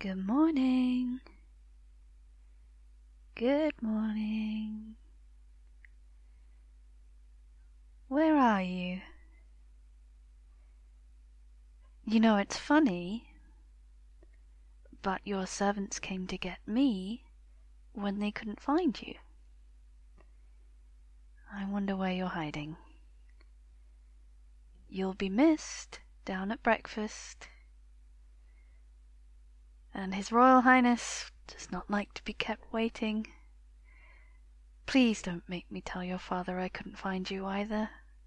Good morning. Good morning. Where are you? You know, it's funny, but your servants came to get me when they couldn't find you. I wonder where you're hiding. You'll be missed down at breakfast. And His Royal Highness does not like to be kept waiting. Please don't make me tell your father I couldn't find you either.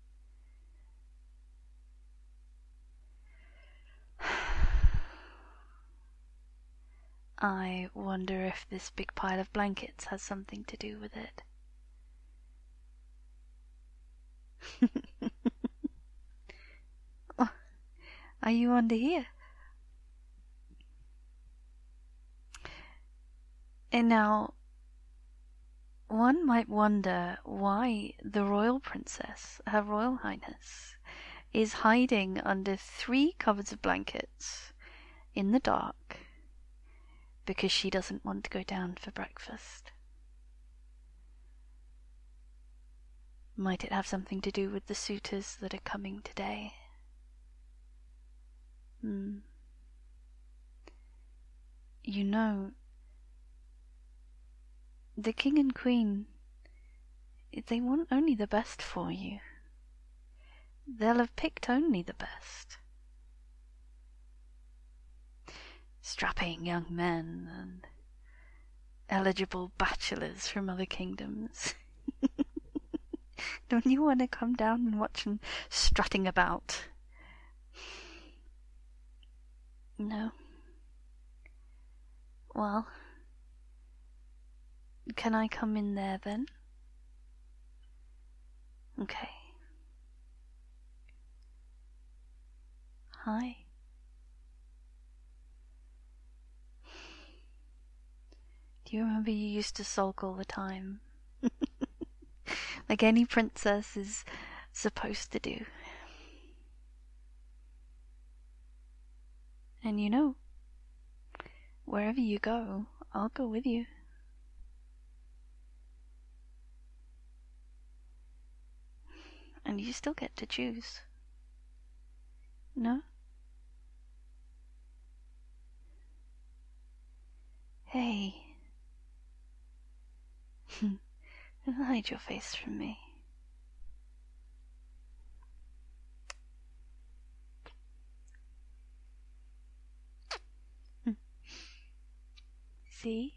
I wonder if this big pile of blankets has something to do with it. Oh, are you under here? And now, one might wonder why the royal princess, Her Royal Highness, is hiding under 3 covers of blankets in the dark because she doesn't want to go down for breakfast. Might it have something to do with the suitors that are coming today? You know, the king and queen, they want only the best for you. They'll have picked only the best. Strapping young men and eligible bachelors from other kingdoms. Don't you want to come down and watch them strutting about? No. Well, can I come in there then? Okay. Hi. Do you remember you used to sulk all the time? Like any princess is supposed to do. And you know, wherever you go, I'll go with you. And you still get to choose. No? Hey. Don't hide your face from me. See?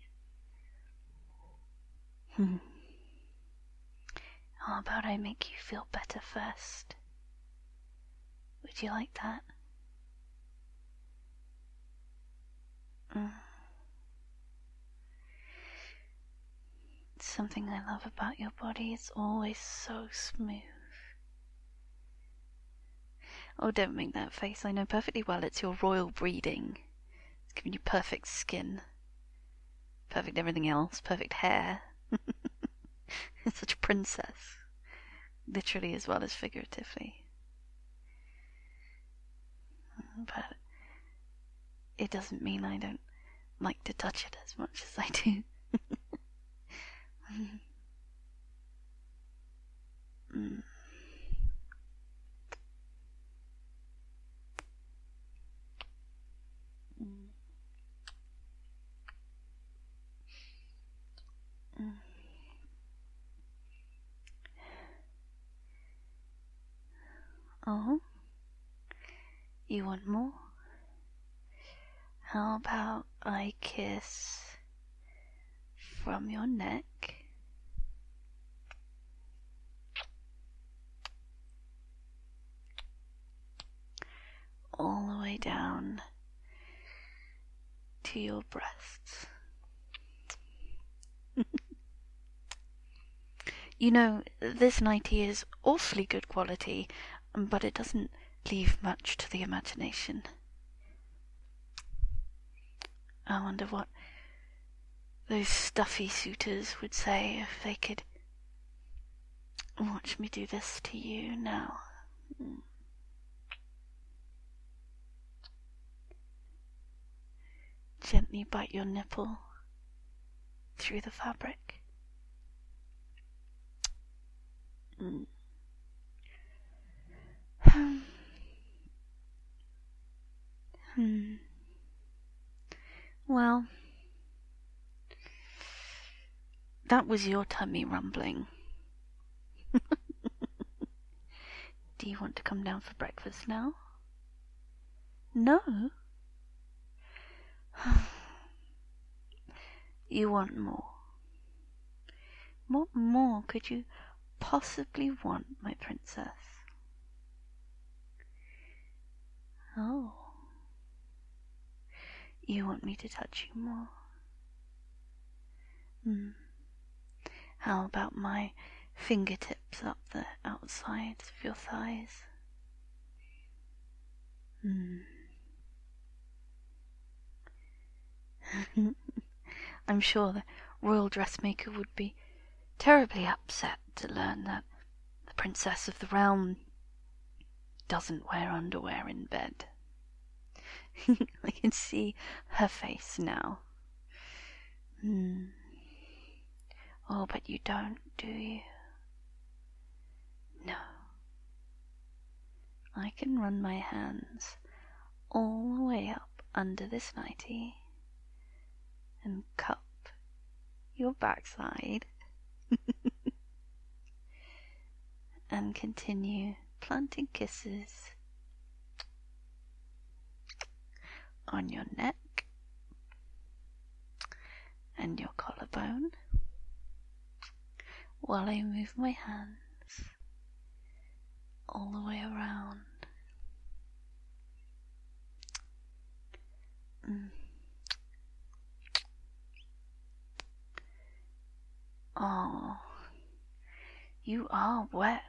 How about I make you feel better first? Would you like that? Something I love about your body, it's always so smooth. Oh, don't make that face. I know perfectly well it's your royal breeding. It's giving you perfect skin. Perfect everything else. Perfect hair. It's such a princess. Literally as well as figuratively. But it doesn't mean I don't like to touch it as much as I do. Oh? You want more? How about I kiss from your neck all the way down to your breasts? You know, this nightie is awfully good quality, but it doesn't leave much to the imagination. I wonder what those stuffy suitors would say if they could watch me do this to you now. gently bite your nipple through the fabric. Well, that was your tummy rumbling. Do you want to come down for breakfast now? No? You want more. What more could you possibly want, my princess? Oh. You want me to touch you more? How about my fingertips up the outsides of your thighs? I'm sure the royal dressmaker would be terribly upset to learn that the princess of the realm doesn't wear underwear in bed. I can see her face now. Oh, but you don't, do you? No. I can run my hands all the way up under this nightie and cup your backside and continue planting kisses on your neck and your collarbone while I move my hands all the way around. Oh, you are wet.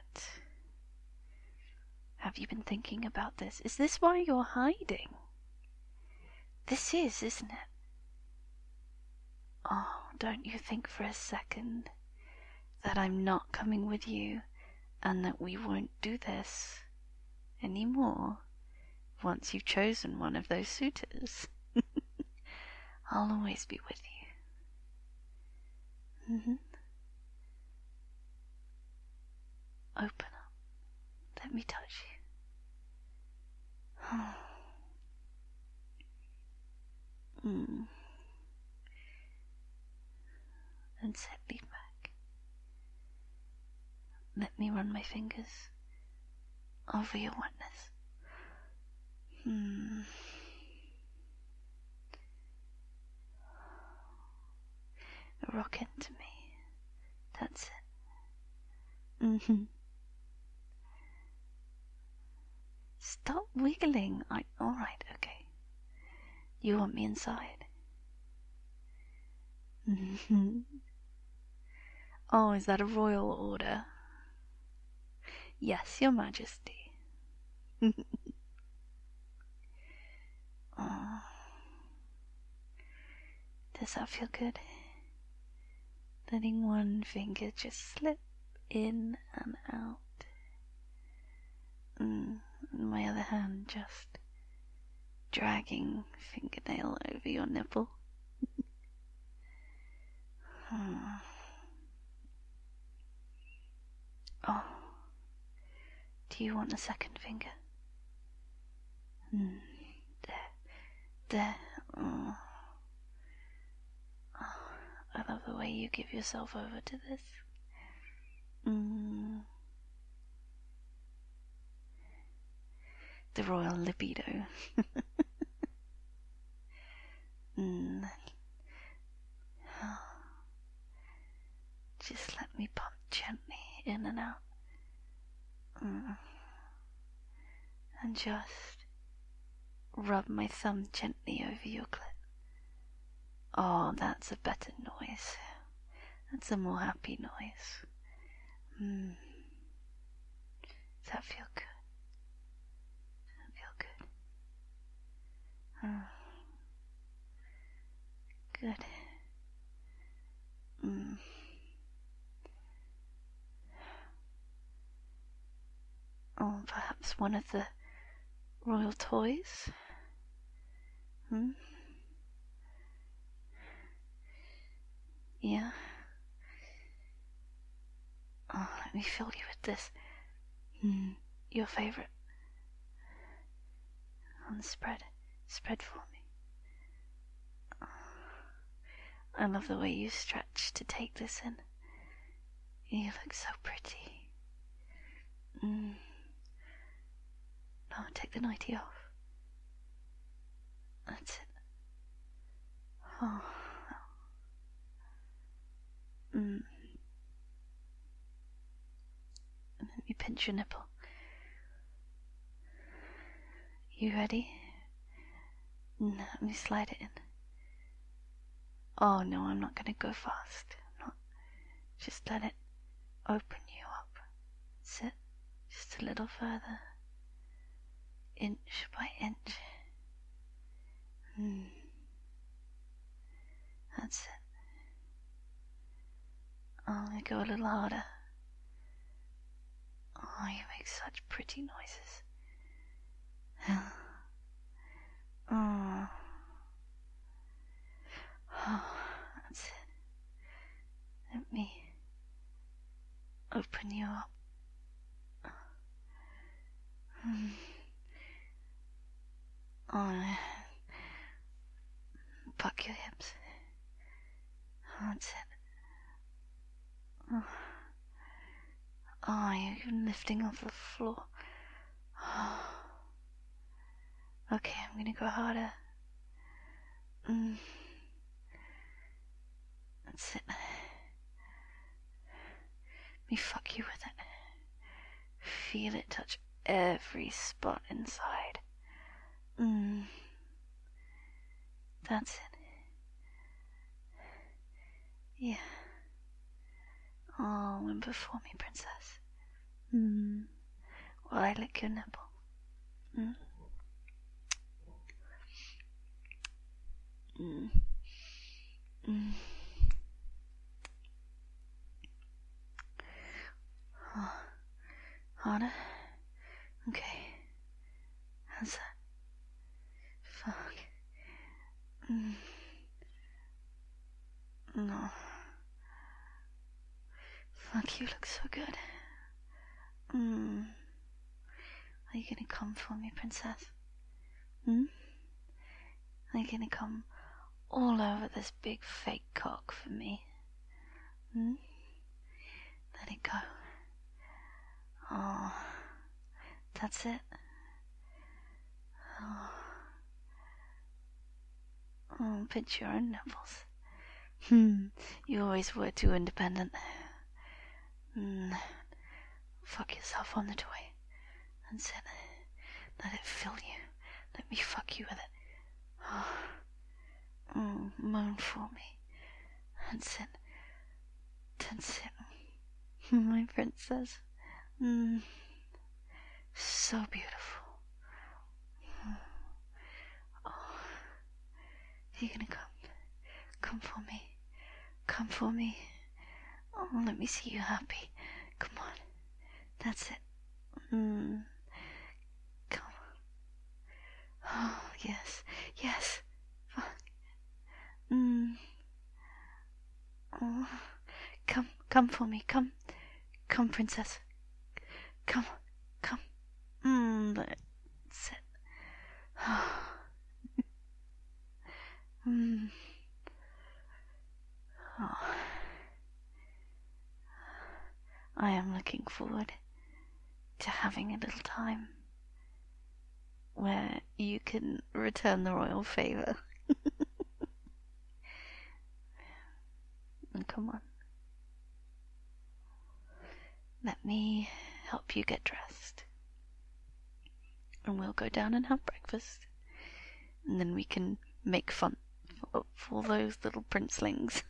Have you been thinking about this? Is this why you're hiding? This is, isn't it? Oh, don't you think for a second that I'm not coming with you and that we won't do this anymore once you've chosen one of those suitors? I'll always be with you. Open up. Let me touch you. And sit back. Let me run my fingers over your wetness. Rock into me. That's it. Stop wiggling. Alright, okay. You want me inside? Oh, is that a royal order? Yes, your majesty. Oh. Does that feel good? Letting one finger just slip in and out. And my other hand just dragging fingernail over your nipple. Oh, do you want a second finger? There. Oh. I love the way you give yourself over to this. The royal libido. Just let me pump gently in and out. And just rub my thumb gently over your clit. Oh, that's a better noise. That's a more happy noise. Does that feel good? Does that feel good? Good. Oh, perhaps one of the royal toys? let me fill you with this. Your favorite. On spread for me. I love the way you stretch to take this in. You look so pretty. No, take the nightie off. That's it. Oh. Let me pinch your nipple. You ready? Let me slide it in. Oh no, I'm not gonna go fast. Just let it open you up. That's it. Just a little further. Inch by inch. That's it. Oh, let me go a little harder. Oh, you make such pretty noises. Oh, that's it. Let me open you up. Oh, puck your hips. That's it. Oh, you're even lifting off the floor. Okay, I'm gonna go harder. That's it. Let me fuck you with it. Feel it touch every spot inside. That's it. Yeah. Oh, whimper for me, princess. While I lick your nipple. Oh, harder? Okay. How's that? Fuck. No. Fuck, you look so good. Are you gonna come for me, princess? Are you gonna come all over this big fake cock for me? Let it go. Oh, that's it. Oh, pinch your own nipples. You always were too independent. Fuck yourself on the toy. That's it. Let it fill you. Let me fuck you with it. Moan for me. That's it. That's it. My princess. So beautiful. Oh, you're gonna come. Come for me. Come for me. Oh, let me see you happy. Come on. That's it. Come on. Oh, yes. Yes. Fuck. Oh. Come for me. Come, princess. Come. That's it. Oh. I am looking forward to having a little time where you can return the royal favour. And come on. Let me help you get dressed. And we'll go down and have breakfast. And then we can make fun of all those little princelings.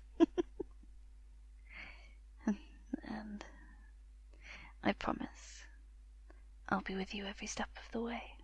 And I promise I'll be with you every step of the way.